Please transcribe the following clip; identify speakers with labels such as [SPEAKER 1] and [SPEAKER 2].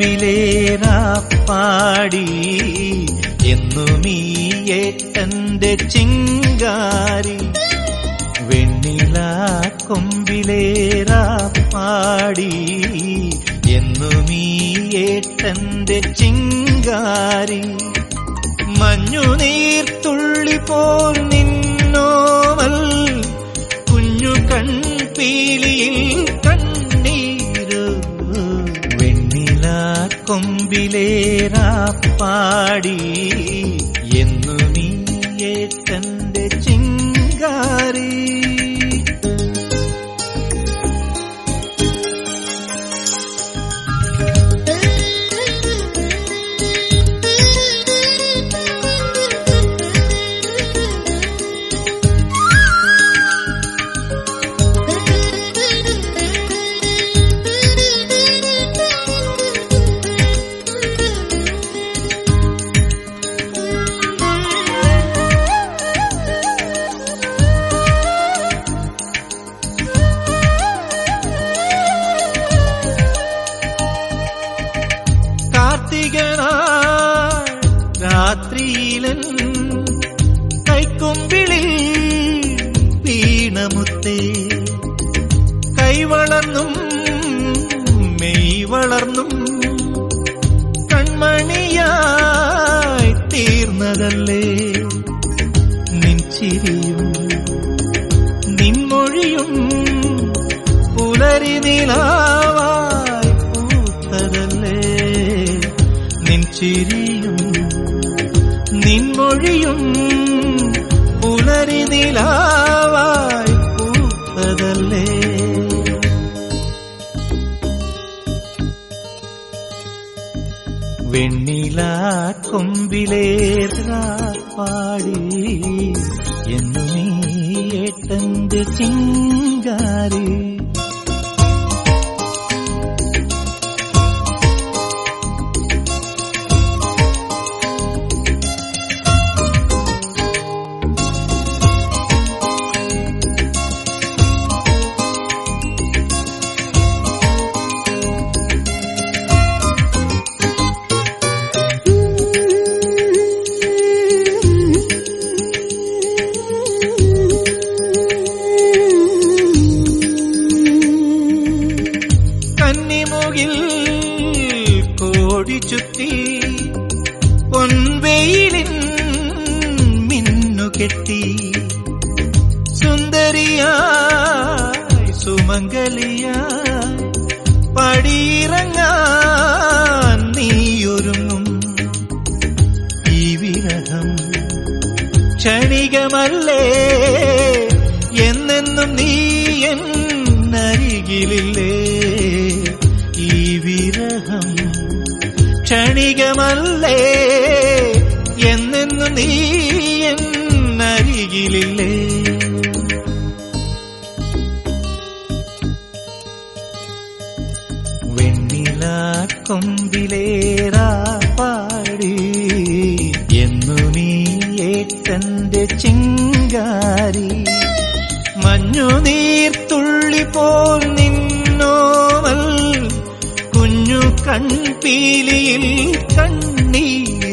[SPEAKER 1] കൊമ്പിലേറാപ്പാടി എന്നുമീ ഏട്ടന്റെ ചിങ്കാരി. വെണ്ണില കൊമ്പിലേറാപ്പാടി എന്നുമീ ഏട്ടന്റെ ചിങ്കാരി. മഞ്ഞുനീർത്തുള്ളി പോൽ നിന്നോവൽ കുഞ്ഞു കൺപീലിയിൽ കണ്ണീരു. വെണ്ണില കൊമ്പിലേറാപ്പാടി എന്നുമീ ഏട്ടന്റെ ചിങ്കാരി. രാത്രിയിലൻ കൈക്കൊമ്പിളിൽ വീണമുത്തേ. കൈവളർന്നും മെയ് വളർന്നും കൺമണിയായി തീർന്നതല്ലേ നിൻ ചിരിയും നിൻമൊഴിയും. പുലരി നിലാവായി പൂത്തതല്ലേ നിൻ ചിരിയും നിൻമൊഴിയും. പുലരി നിലാവായി പൂത്തതല്ലേ. വെണ്ണില കൊമ്പിലേറാപ്പാടി എന്നുമീ ഏട്ടന്റെ ചിങ്കാരി. കന്നിമുകിൽ കോടി ചുറ്റി പൊൻവെയിലിൻ മിന്നുകെട്ടി. സുന്ദരിയായി സുമംഗലിയായി പടിയിറങ്ങാൻ നീയൊരുങ്ങും. ഈ വിരഹം ക്ഷണികമല്ലേ എന്നെന്നും നീ എന്നരികിലില്ലേ. ഈ വിരഹം ക്ഷണികമല്ലേ എന്നെന്നും നീ എന്നരികിലില്ലേ. വെണ്ണില കൊമ്പിലേറാപ്പാടി എന്നുമീ ഏട്ടന്റെ ചിങ്കാരി. മഞ്ഞുനീർത്തുള്ളി പോൽ നിന്നോവൽ കുഞ്ഞു കൺപീലിയിൽ കണ്ണീർ.